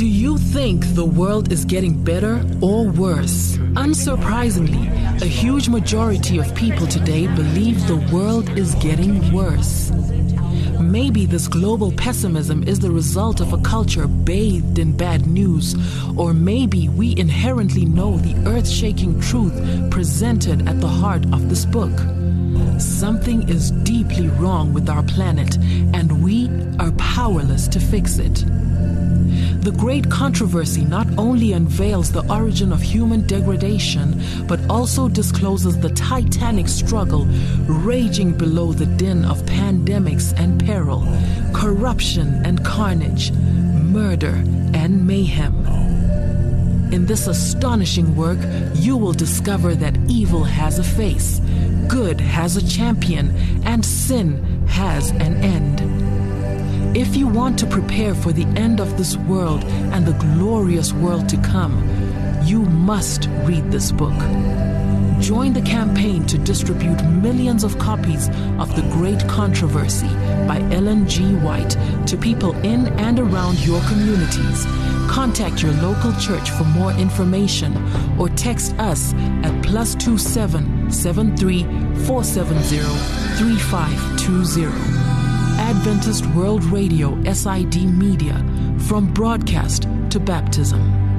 Do you think the world is getting better or worse? Unsurprisingly, a huge majority of people today believe the world is getting worse. Maybe this global pessimism is the result of a culture bathed in bad news, or maybe we inherently know the earth-shaking truth presented at the heart of this book. Something is deeply wrong with our planet, and we are powerless to fix it. The Great Controversy not only unveils the origin of human degradation, but also discloses the titanic struggle raging below the din of pandemics and peril, corruption and carnage, murder and mayhem. In this astonishing work, you will discover that evil has a face, good has a champion, and sin has an end. If you want to prepare for the end of this world and the glorious world to come, you must read this book. Join the campaign to distribute millions of copies of The Great Controversy by Ellen G. White to people in and around your communities. Contact your local church for more information or text us at +27 73 470 3520. Adventist World Radio SID Media, from broadcast to baptism.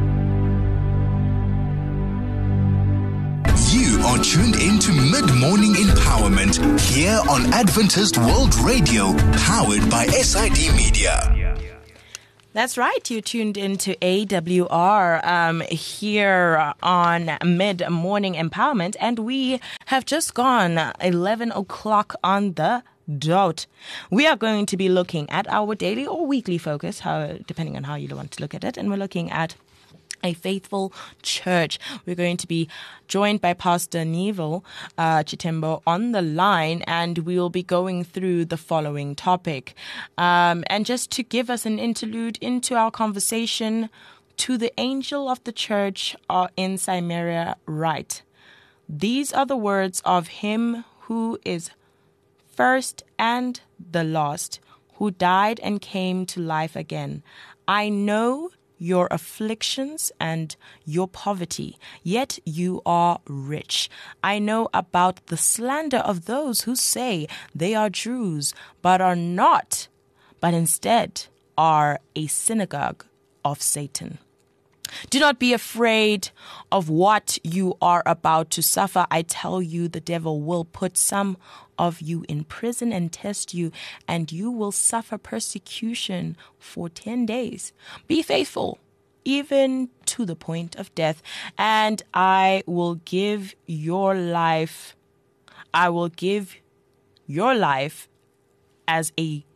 You are tuned into Mid-Morning Empowerment here on Adventist World Radio, powered by SID Media. That's right. You tuned into AWR here on Mid-Morning Empowerment, and we have just gone 11 o'clock on the dot. We are going to be looking at our daily or weekly focus, depending on how you want to look at it, and we're looking at a faithful church. We're going to be joined by Pastor Neville Chitembo on the line, and we will be going through the following topic. And just to give us an interlude into our conversation, to the angel of the church in Samaria write, "These are the words of him who is first and the last, who died and came to life again. I know your afflictions and your poverty, yet you are rich. I know about the slander of those who say they are Jews, but are not, but instead are a synagogue of Satan. Do not be afraid of what you are about to suffer. I tell you, the devil will put some of you in prison and test you, and you will suffer persecution for 10 days. Be faithful, even to the point of death, and I will give your life. I'll give your life as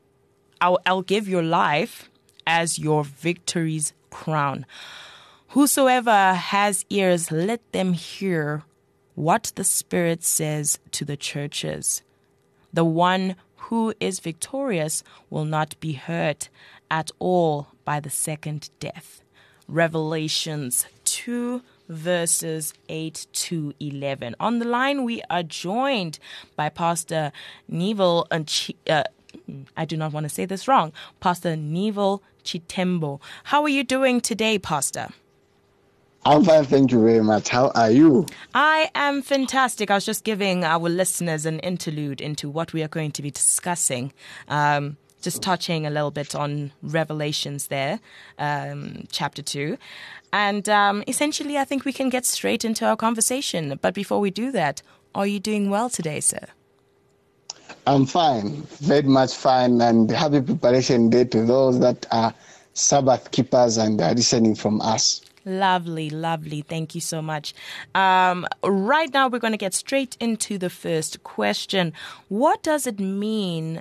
your victory's crown. Whosoever has ears, let them hear what the Spirit says to the churches. The one who is victorious will not be hurt at all by the second death." Revelations 2, verses 8 to 11. On the line, we are joined by Pastor Neville, I do not want to say this wrong, Pastor Neville Chitembo. How are you doing today, Pastor? I'm fine, thank you very much. How are you? I am fantastic. I was just giving our listeners an interlude into what we are going to be discussing. Just touching a little bit on Revelations there, chapter 2. And essentially, I think we can get straight into our conversation. But before we do that, are you doing well today, sir? I'm fine, very much fine, and happy preparation day to those that are Sabbath keepers and are listening from us. Lovely, lovely. Thank you so much. Right now, we're going to get straight into the first question. What does it mean?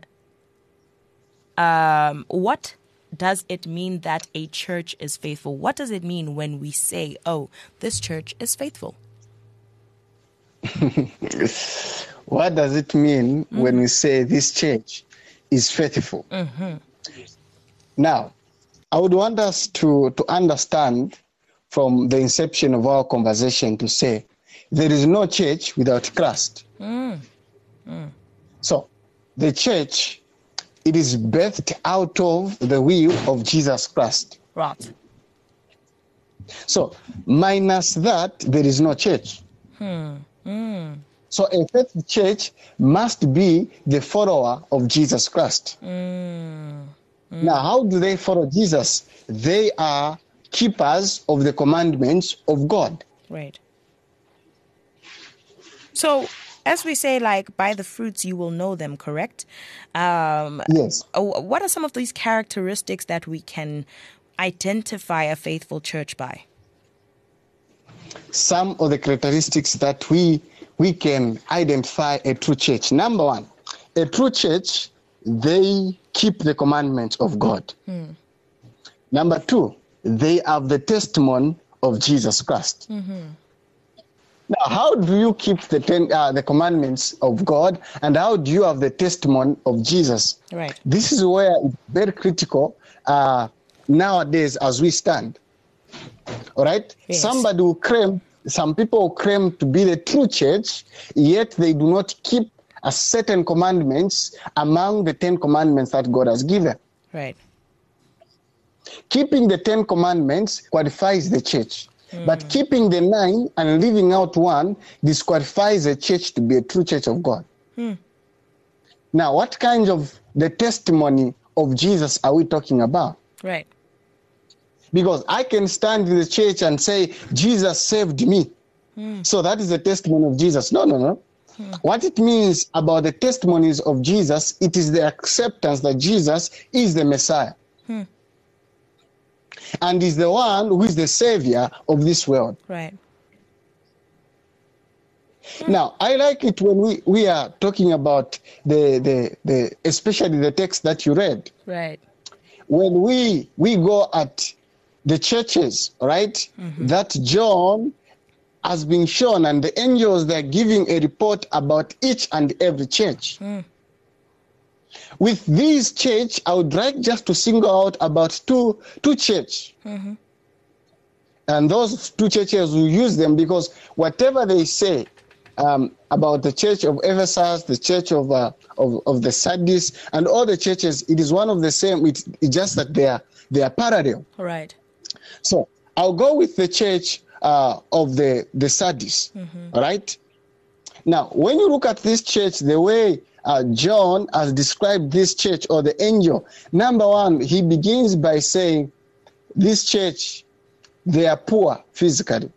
What does it mean that a church is faithful? What does it mean when we say, "Oh, this church is faithful"? What does it mean when we say this church is faithful? Now, I would want us to understand from the inception of our conversation to say there is no church without Christ. So the church, it is birthed out of the will of Jesus Christ. Right. So minus that, there is no church. So a faithful church must be the follower of Jesus Christ. Now, how do they follow Jesus? They are keepers of the commandments of God. Right. So, as we say, like, by the fruits you will know them, correct? Yes. What are some of these characteristics that we can identify a faithful church by? Some of the characteristics that we can identify a true church. Number one, a true church, they keep the commandments of God. Number two, they have the testimony of Jesus Christ. Now, how do you keep the commandments of God, and how do you have the testimony of Jesus? Right. This is where it's very critical nowadays as we stand. All right? Yes. Some people claim to be the true church, yet they do not keep a certain commandments among the 10 commandments that God has given. Right. Keeping the 10 commandments qualifies the church. But keeping the 9 and leaving out 1 disqualifies a church to be a true church of God. Now, what kind of the testimony of Jesus are we talking about? Right. Because I can stand in the church and say, Jesus saved me. So that is the testimony of Jesus. No. What it means about the testimonies of Jesus, it is the acceptance that Jesus is the Messiah. And is the one who is the savior of this world. Right. Now, I like it when we are talking about the especially the text that you read. Right. When we go at the churches, right, that John has been shown, and the angels, they're giving a report about each and every church. With this church, I would like just to single out about two churches. And those two churches, we use them because whatever they say about the church of Ephesus, the church of the Sardis, and all the churches, it is one of the same. It's just that they are parallel. Right. So I'll go with the church of the Sardis. All right. Now, when you look at this church, the way John has described this church or the angel, number one, he begins by saying, this church, they are poor physically.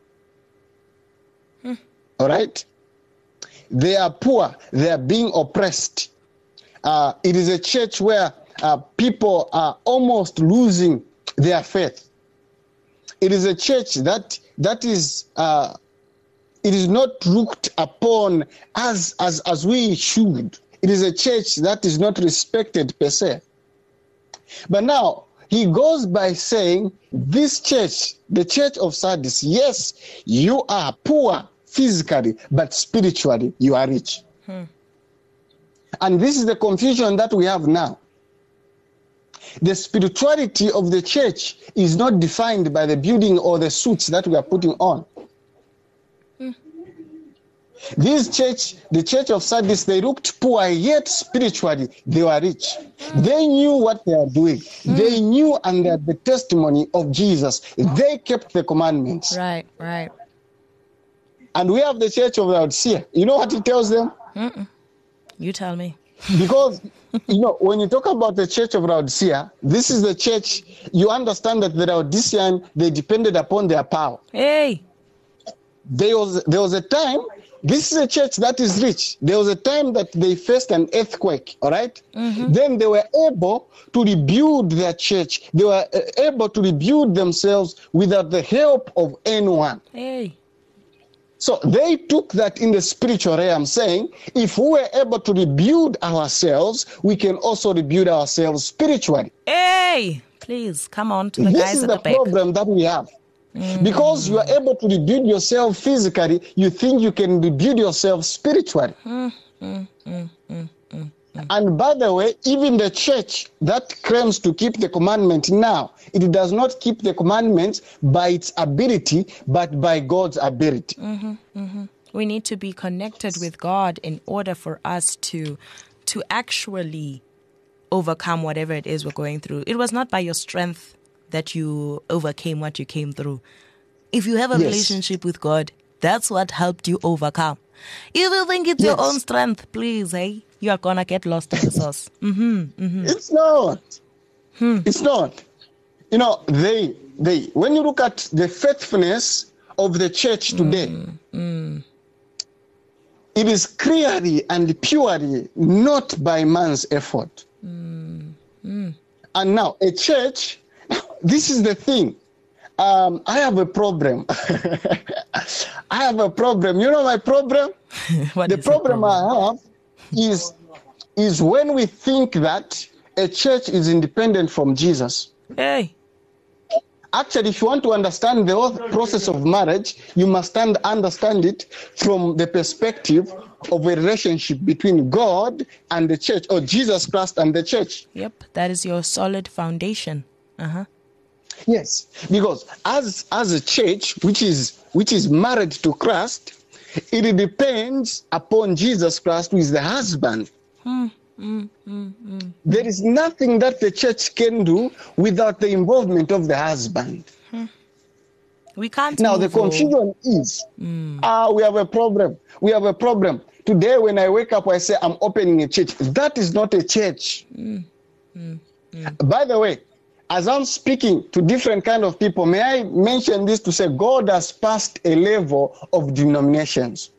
All right? They are poor. They are being oppressed. It is a church where people are almost losing their faith. It is a church that is it is not looked upon as we should. It is a church that is not respected per se. But now, he goes by saying, this church, the church of Sardis, yes, you are poor physically, but spiritually, you are rich. And this is the confusion that we have now. The spirituality of the church is not defined by the building or the suits that we are putting on. This church, the church of Sardis, they looked poor, yet spiritually they were rich. They knew what they are doing. They knew under the testimony of Jesus. They kept the commandments. Right, right. And we have the church of Laodicea. You know what it tells them? You tell me. Because, when you talk about the church of Laodicea, this is the church, you understand that the Laodicean, they depended upon their power. Hey! There was a time, this is a church that is rich. There was a time that they faced an earthquake, all right? Then they were able to rebuild their church. They were able to rebuild themselves without the help of anyone. Hey! So they took that in the spiritual realm, saying, if we were able to rebuild ourselves, we can also rebuild ourselves spiritually. Hey! Please, come on to the This guys is at the the back. problem that we have. Because you are able to rebuild yourself physically, you think you can rebuild yourself spiritually. And by the way, even the church that claims to keep the commandment now, it does not keep the commandments by its ability, but by God's ability. We need to be connected with God in order for us to actually overcome whatever it is we're going through. It was not by your strength that you overcame what you came through. If you have a Yes. relationship with God, that's what helped you overcome. If you think it's your Yes. own strength, please, hey, you are gonna get lost in the sauce. It's not. It's not. You know, they when you look at the faithfulness of the church today, it is clearly and purely not by man's effort. And now a church, this is the thing. I have a problem. I have a problem. You know my problem? What The is problem I have is when we think that a church is independent from Jesus. Hey, Actually, if you want to understand the whole process of marriage, you must understand it from the perspective of a relationship between God and the church, or Jesus Christ and the church. yep, that is your solid foundation. Yes, because as a church which is married to Christ, it depends upon Jesus Christ, who is the husband. There is nothing that the church can do without the involvement of the husband. We can't. Now the move on. confusion is, we have a problem. We have a problem. Today when I wake up, I say I'm opening a church. That is not a church. By the way, as I'm speaking to different kind of people, may I mention this to say God has passed a level of denominations.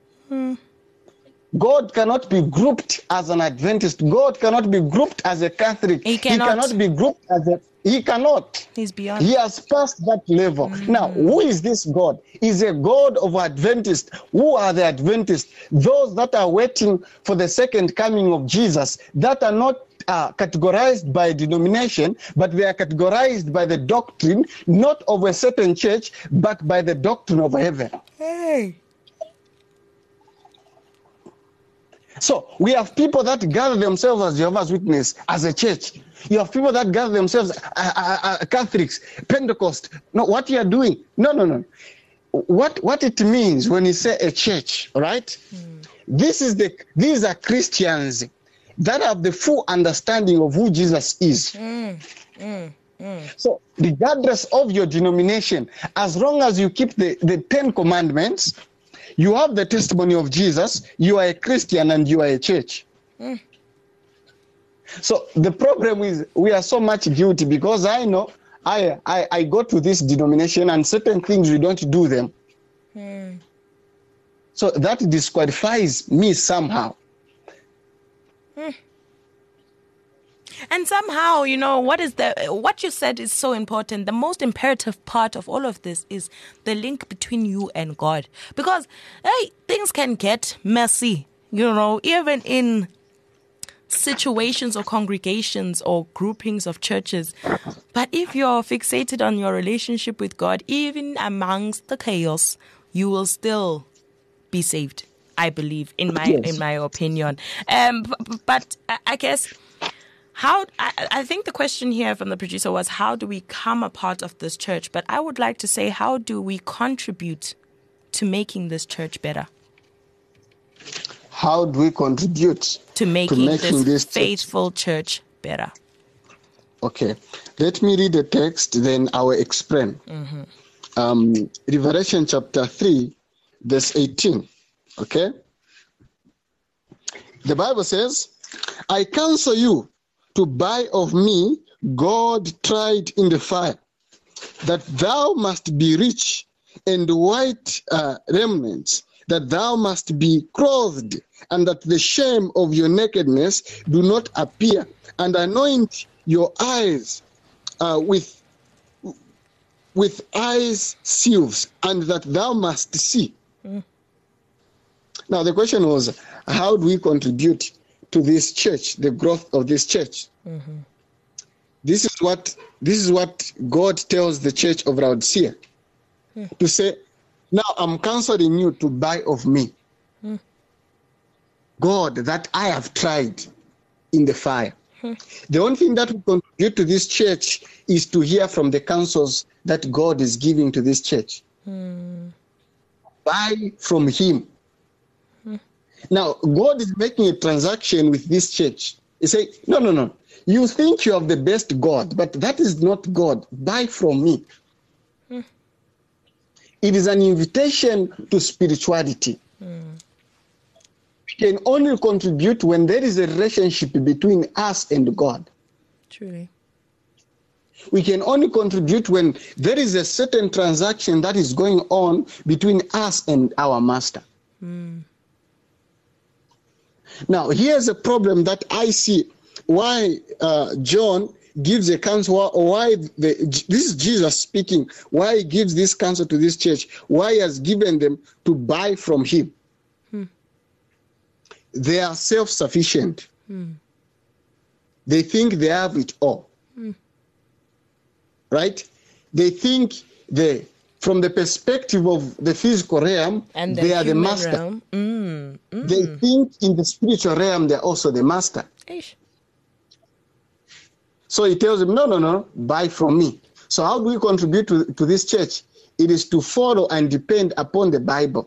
God cannot be grouped as an Adventist. God cannot be grouped as a Catholic. He cannot. Be grouped as a... He cannot. He's beyond. He has passed that level. Now, who is this God? He's a God of Adventists. Who are the Adventists? Those that are waiting for the second coming of Jesus, that are not categorized by denomination, but they are categorized by the doctrine, not of a certain church, but by the doctrine of heaven. Hey. So we have people that gather themselves as Jehovah's Witness, as a church. You have people that gather themselves Catholics, Pentecost. No, what you are doing? No. What it means when you say a church, right? These are Christians that have the full understanding of who Jesus is. So regardless of your denomination, as long as you keep the 10 commandments, you have the testimony of Jesus, you are a Christian and you are a church. So the problem is we are so much guilty because I know I go to this denomination and certain things we don't do them. So that disqualifies me somehow. And somehow, you know, what you said is so important. The most imperative part of all of this is the link between you and God. Because, hey, things can get messy, you know, even in situations or congregations or groupings of churches. But if you're fixated on your relationship with God, even amongst the chaos, you will still be saved, I believe, in my opinion. But I guess... I think the question here from the producer was, how do we become a part of this church? But I would like to say, how do we contribute to making this church better? How do we contribute to making this faithful church better? Okay. Let me read the text, then I will explain. Revelation chapter 3, verse 18. Okay? The Bible says, I counsel you to buy of me gold tried in the fire, that thou must be rich, and white remnants, that thou must be clothed, and that the shame of your nakedness do not appear, and anoint your eyes with eyes sieves, and that thou must see. Now the question was, how do we contribute to this church, the growth of this church? This is what God tells the church of Laodicea to say, now I'm counseling you to buy of me God that I have tried in the fire. The only thing that will contribute to this church is to hear from the counsels that God is giving to this church. Buy from him. Now, God is making a transaction with this church. He say, no. You think you have the best God, but that is not God. Buy from me. It is an invitation to spirituality. We can only contribute when there is a relationship between us and God. Truly. We can only contribute when there is a certain transaction that is going on between us and our master. Now, here's a problem that I see why John gives a counsel, or why this is Jesus speaking, why he gives this counsel to this church, why he has given them to buy from him. They are self-sufficient. They think they have it all. Right? They think from the perspective of the physical realm, And they are the human master. realm. They think in the spiritual realm, they're also the master. Eish. So he tells them, no, buy from me. So how do we contribute to this church? It is to follow and depend upon the Bible.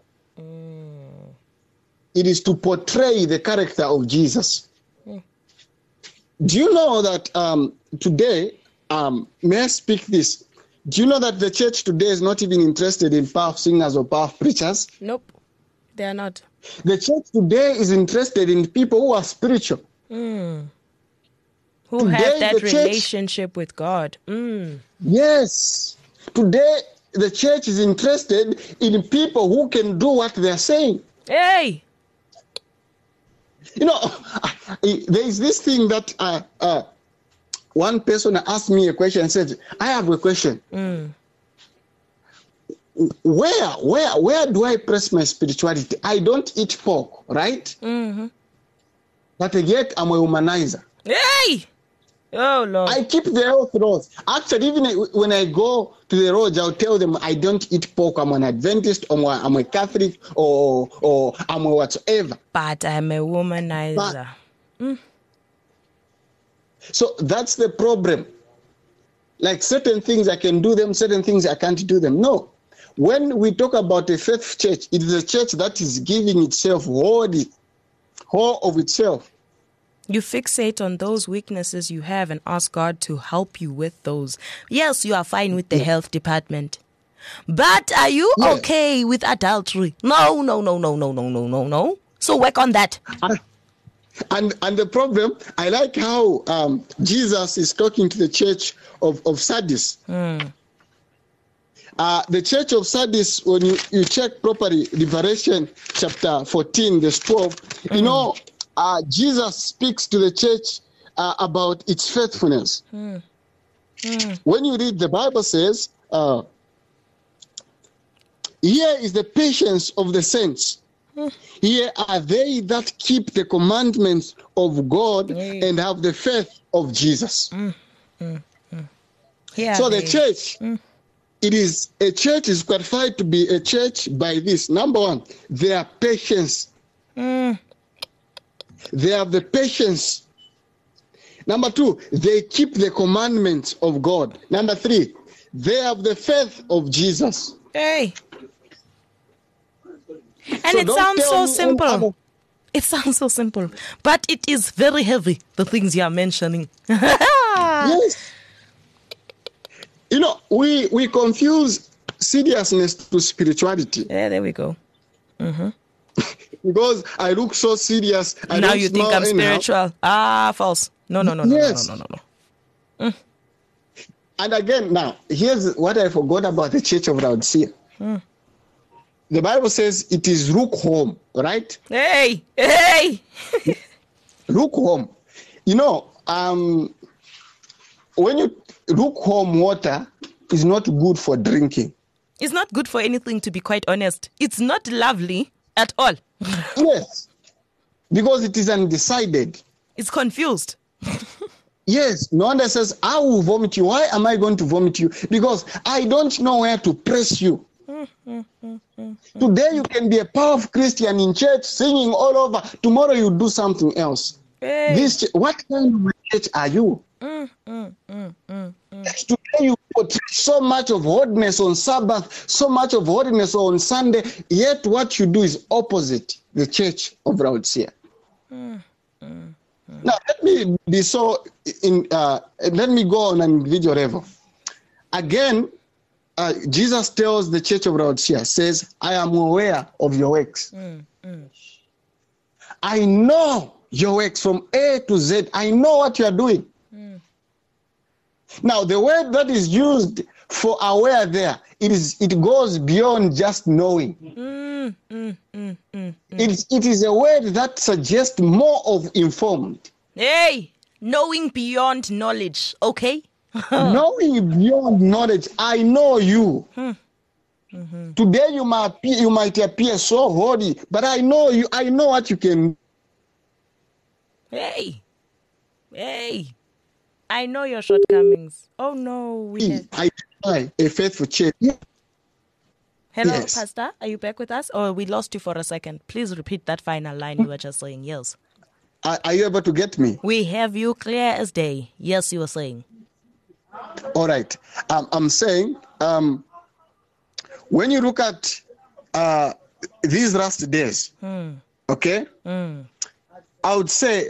It is to portray the character of Jesus. Do you know that today, may I speak this? Do you know that the church today is not even interested in powerful singers or powerful preachers? Nope. They are not. The church today is interested in people who are spiritual. Who Today, have that the church- relationship with God. Yes. Today, the church is interested in people who can do what they're saying. Hey! You know, there is this thing that one person asked me a question and said, I have a question. Where do I press my spirituality? I don't eat pork, right? But yet I'm a humanizer. Hey! Oh, Lord. I keep the health laws. Actually, even when I go to the roads, I'll tell them I don't eat pork. I'm an Adventist, or I'm a Catholic, or I'm a whatsoever. But I'm a womanizer. So that's the problem. Like certain things I can do them, certain things I can't do them. No. When we talk about a faith church, it is a church that is giving itself whole of itself. You fixate on those weaknesses you have and ask God to help you with those. Yes, you are fine with the health department. But are you okay with adultery? No. So work on that. And the problem, I like how Jesus is talking to the church of Sardis. The church of Sardis, when you check properly, Revelation chapter 14, verse 12, you know, Jesus speaks to the church about its faithfulness. When you read, the Bible says, here is the patience of the saints. Here are they that keep the commandments of God and have the faith of Jesus. So the church, a church is qualified to be a church by this. Number one, their patience. They have the patience. Number two, they keep the commandments of God. Number three, they have the faith of Jesus. Hey. And So it don't sounds tell so me simple. It sounds so simple. But it is very heavy, the things you are mentioning. Yes. You know, we confuse seriousness to spirituality. Yeah, there we go. Because I look so serious. I Now don't you think smile I'm anyhow. spiritual. False. No. Yes. No. And again, now, here's what I forgot about the Church of Laodicea. The Bible says it is lukewarm, right? Hey! Lukewarm. You know, when you lukewarm water is not good for drinking. It's not good for anything, to be quite honest. It's not lovely at all. Yes. Because it is undecided. It's confused. Yes, no one says, I will vomit you. Why am I going to vomit you? Because I don't know where to press you. Today you can be a powerful Christian in church, singing all over. Tomorrow you do something else. Hey. What kind of church are you? Today you put so much of holiness on Sabbath, so much of holiness on Sunday, yet what you do is opposite the Church of Laodicea. Now let me let me go on an individual level. Again, Jesus tells the church of Laodicea, says, I am aware of your works. I know your works from A to Z. I know what you are doing. Now, the word that is used for aware there, it goes beyond just knowing. It is a word that suggests more of informed. Hey, knowing beyond knowledge, okay? Knowing beyond knowledge, I know you. Today you might appear so holy, but I know you. I know what you can. Hey, I know your shortcomings. Oh no, I a faithful church. Hello, Yes. Pastor. Are you back with us? Or we lost you for a second. Please repeat that final line you were just saying. Yes. Are you able to get me? We have you clear as day. Yes, you were saying. All right. I'm saying, when you look at these last days, okay, I would say,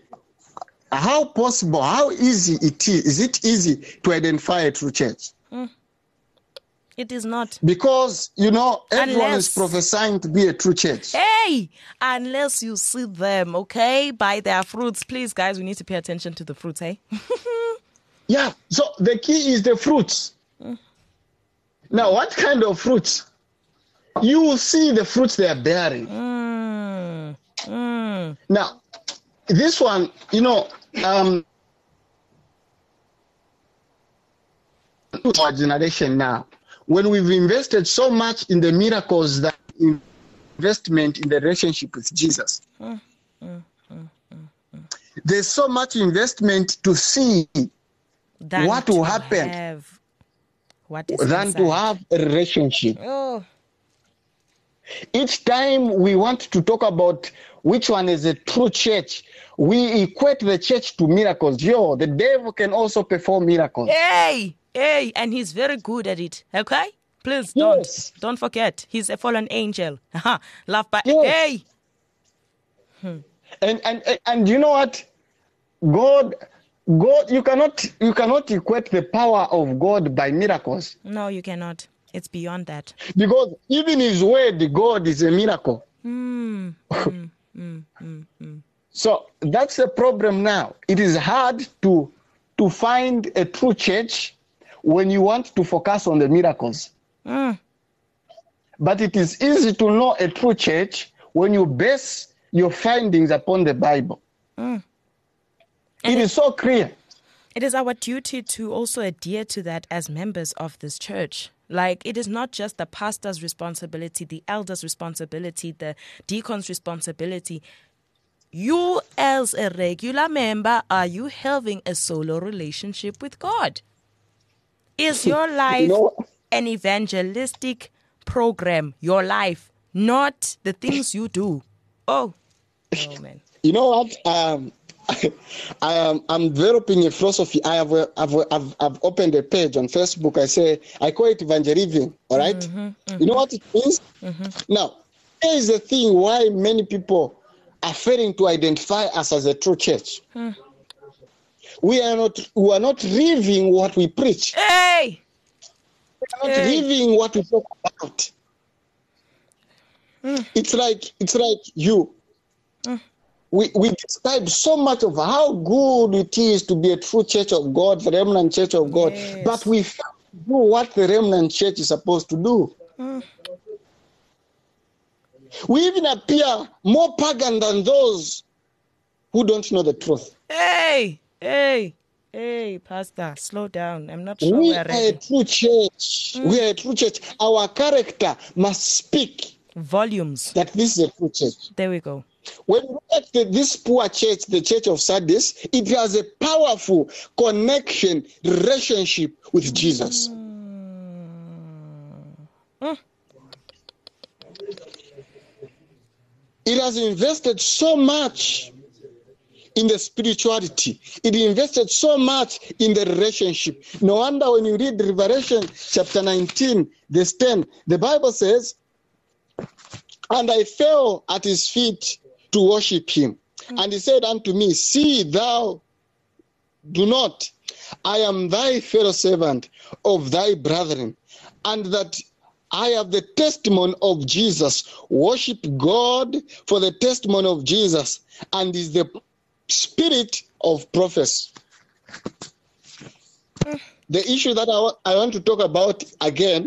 how easy it is. Is it easy to identify a true church? It is not. Because, everyone is Unless- prophesying to be a true church. Hey, unless you see them, okay, by their fruits. Please, guys, we need to pay attention to the fruits, hey? Yeah, so the key is the fruits. Now, what kind of fruits? You will see the fruits they are bearing. Now, this one, our generation now, when we've invested so much in the miracles, that investment in the relationship with Jesus, there's so much investment to see Than what will to happen have what is than to inside. have a relationship. Oh, Each time we want to talk about which one is a true church, we equate the church to miracles. The devil can also perform miracles. hey, and he's very good at it, okay? Please Yes. don't forget. He's a fallen angel. Love by Yes. hey. And you know what? God, you cannot equate the power of God by miracles, No, you cannot. It's beyond that. because even His word, God is a miracle. So that's the problem now. It is hard to find a true church when you want to focus on the miracles. But it is easy to know a true church when you base your findings upon the Bible. It is so clear. It is our duty to also adhere to that as members of this church. Like, it is not just the pastor's responsibility, the elder's responsibility, the deacon's responsibility. You, as a regular member, are you having a solo relationship with God? Is your life an evangelistic program? Your life, not the things you do. Oh man. You know what? I'm developing a philosophy. I've opened a page on Facebook. I call it evangelism. All right. You know what it means? Now, here is the thing why many people are failing to identify us as a true church. We are not living what we preach. Hey! We are not living what we talk about. It's like you. We describe so much of how good it is to be a true church of God, the remnant church of God, Yes. but we fail to do what the remnant church is supposed to do. We even appear more pagan than those who don't know the truth. Hey, Pastor, slow down. I'm not sure We we're are a ready. true church. We are a true church. Our character must speak Volumes. that this is a true church. There we go. When you look at this poor church, the church of Sardis, it has a powerful connection, relationship with Jesus. It has invested so much in the spirituality. It invested so much in the relationship. No wonder when you read Revelation chapter 19, verse 10, the Bible says, "And I fell at his feet to worship him. And he said unto me, See thou, do not. I am thy fellow servant of thy brethren, and that I have the testimony of Jesus. Worship God for the testimony of Jesus, and is the spirit of prophecy. The issue that I want to talk about again,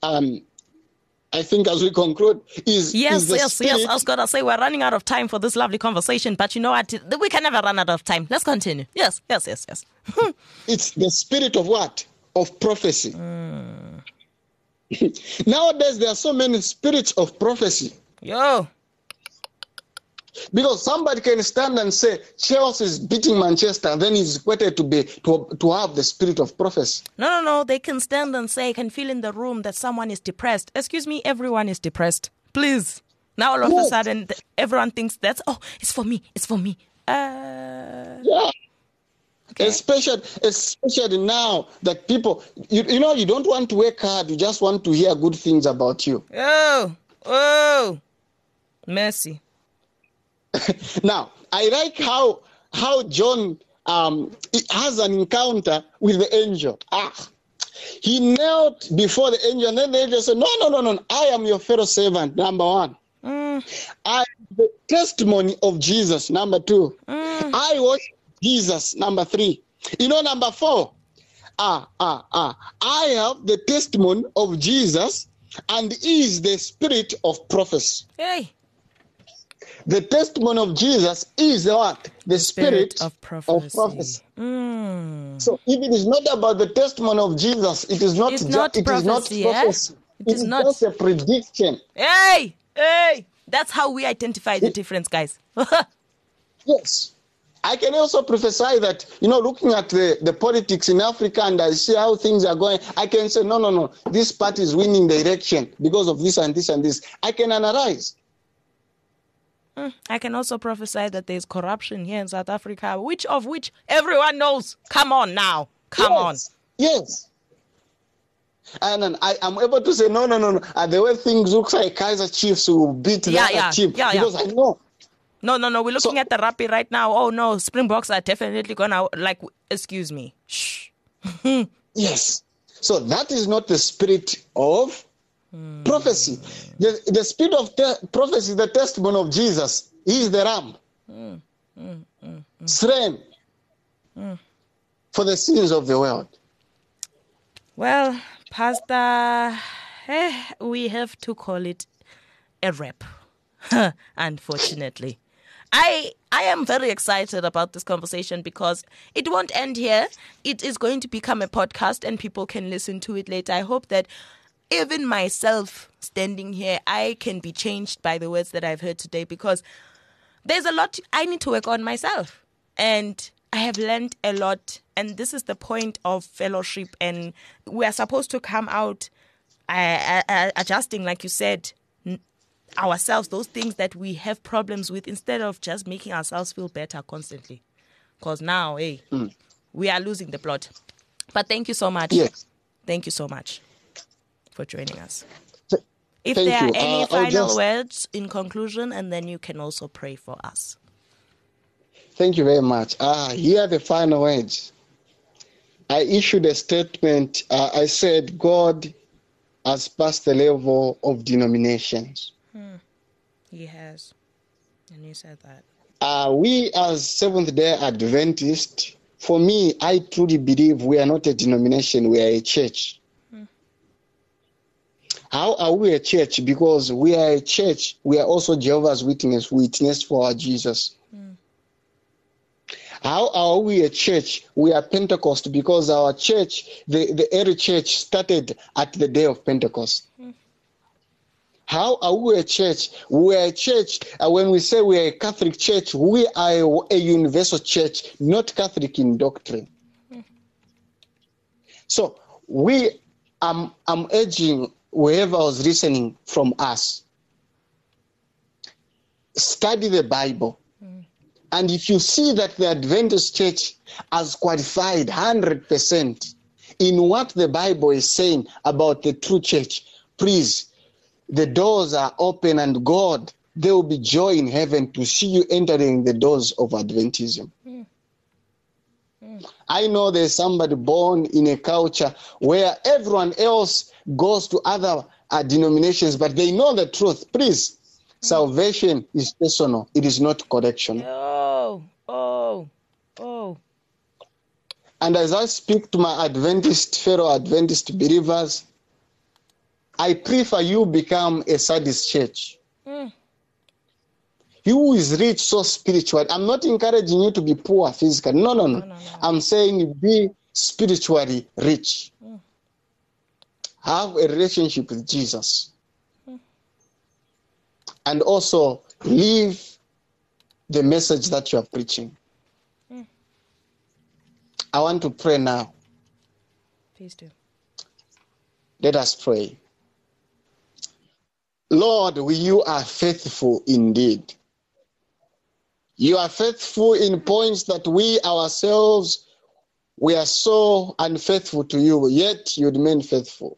I think as we conclude, is Yes. spirit. I was going to say we're running out of time for this lovely conversation, but you know what? We can never run out of time. Let's continue. Yes. It's the spirit of what? Of prophecy. Nowadays, there are so many spirits of prophecy. Yo. Because somebody can stand and say Chelsea is beating Manchester, then he's equated to have the spirit of prophecy. No. They can stand and say, can feel in the room that someone is depressed. Excuse me, everyone is depressed. Please. Now all of a sudden, everyone thinks it's for me. Yeah. Okay. Especially now that people, you don't want to work hard. You just want to hear good things about you. Oh, mercy. Now, I like how John has an encounter with the angel. He knelt before the angel, and then the angel said, No, I am your fellow servant, number one. I am the testimony of Jesus, number two. I worship Jesus, number three. Number four, I have the testimony of Jesus, and he is the spirit of prophecy. Hey. The testimony of Jesus is what? The spirit of prophecy. So if it is not about the testimony of Jesus, it is not prophecy. It is just a prediction. Hey! That's how we identify the difference, guys. Yes. I can also prophesy that, looking at the politics in Africa, and I see how things are going, I can say, no, this party is winning the election because of this and this and this. I can analyze. I can also prophesy that there's corruption here in South Africa, which everyone knows. Come on now. Come on. Yes. And I am able to say, no. The way things look like Kaizer Chiefs will beat the other Chiefs. Because I know. No. We're looking at the rugby right now. Oh, no. Springboks are definitely going to, excuse me. Shh. Yes. So that is not the spirit of prophecy. The spirit of prophecy, the testimony of Jesus, he is the ram slain for the sins of the world. Well, Pastor, we have to call it a wrap, unfortunately. I am very excited about this conversation because it won't end here. It is going to become a podcast and people can listen to it later. I hope that even myself standing here, I can be changed by the words that I've heard today, because there's a lot I need to work on myself. And I have learned a lot. And this is the point of fellowship. And we are supposed to come out adjusting, like you said, ourselves, those things that we have problems with, instead of just making ourselves feel better constantly. Because now, we are losing the plot. But thank you so much. Yes. Thank you so much for joining us. If Thank there you. are any final words in conclusion, and then you can also pray for us. Thank you very much. Here are the final words. I issued a statement. I said God has passed the level of denominations. He has. And you said that. We as Seventh-day Adventists, for me, I truly believe we are not a denomination, we are a church. How are we a church? Because we are a church, we are also Jehovah's Witness for our Jesus. How are we a church? We are Pentecost because our church, the early church, started at the day of Pentecost. How are we a church? We are a church. When we say we are a Catholic church, we are a universal church, not Catholic in doctrine. So I'm urging whoever was listening from us, study the Bible. And if you see that the Adventist church has qualified 100% in what the Bible is saying about the true church, please, the doors are open, and God, there will be joy in heaven to see you entering the doors of Adventism. I know there's somebody born in a culture where everyone else goes to other denominations, but they know the truth. Please, salvation is personal. It is not correction. Oh. And as I speak to my fellow Adventist believers, I prefer you become a Sardis church. You who is rich so spiritual. I'm not encouraging you to be poor physically. No. I'm saying be spiritually rich. Have a relationship with Jesus. And also live the message that you are preaching. I want to pray now. Please do. Let us pray. Lord, you are faithful indeed. You are faithful in points that we ourselves, we are so unfaithful to you, yet you remain faithful.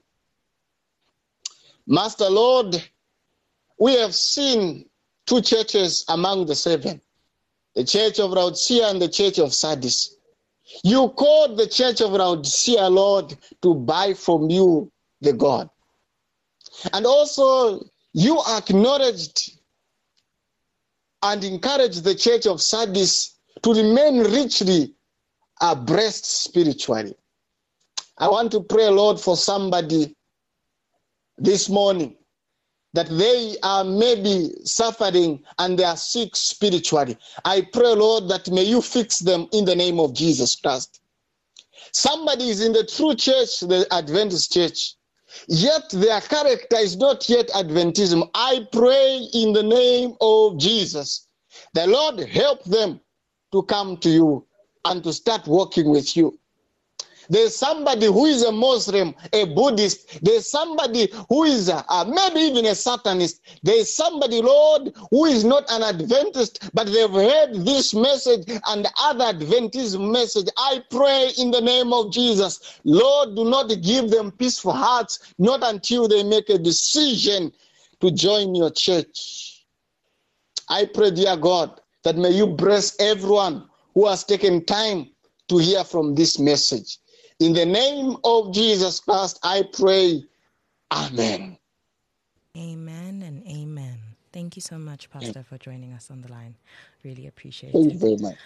Master Lord, we have seen two churches among the seven, the church of Laodicea and the church of Sardis. You called the church of Laodicea, Lord, to buy from you the God. And also, you acknowledged and encouraged the church of Sardis to remain richly abreast spiritually. I want to pray, Lord, for somebody this morning that they are maybe suffering and they are sick spiritually. I pray, Lord, that may you fix them in the name of Jesus Christ. Somebody is in the true church, the Adventist church, yet their character is not yet Adventism. I pray in the name of Jesus, the Lord help them to come to you and to start walking with you. There's somebody who is a Muslim, a Buddhist. There's somebody who is maybe even a Satanist. There's somebody, Lord, who is not an Adventist, but they've heard this message and other Adventism message. I pray in the name of Jesus, Lord, do not give them peaceful hearts, not until they make a decision to join your church. I pray, dear God, that may you bless everyone who has taken time to hear from this message. In the name of Jesus Christ, I pray. Amen. Amen and amen. Thank you so much, Pastor, for joining us on the line. Really appreciate it. Thank you very much.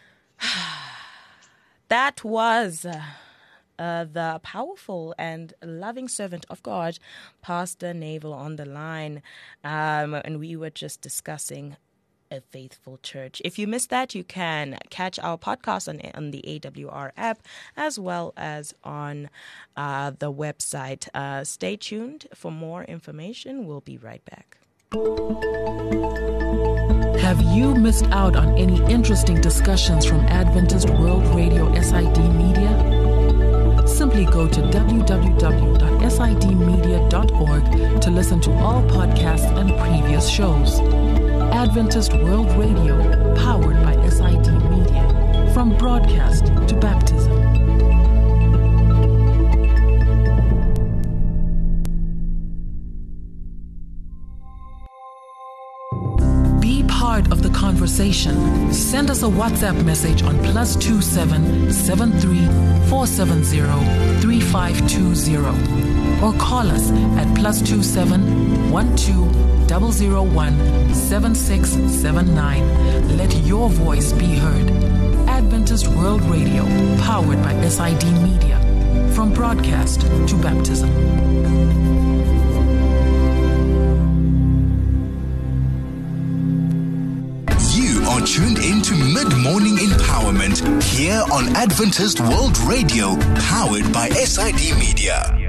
That was the powerful and loving servant of God, Pastor Navel, on the line. And we were just discussing a faithful church. If you missed that, you can catch our podcast on the AWR app as well as on the website. Stay tuned for more information. We'll be right back. Have you missed out on any interesting discussions from Adventist World Radio SID Media? Simply go to www.sidmedia.org to listen to all podcasts and previous shows. Adventist World Radio, powered by SID Media. From broadcast to baptism. Be part of the conversation. Send us a WhatsApp message on +27 73 470 3520 or call us at +27 12 001 7679. Let your voice be heard. Adventist World Radio, powered by SID Media. From broadcast to baptism. You are tuned into Mid-Morning Empowerment here on Adventist World Radio, powered by SID Media.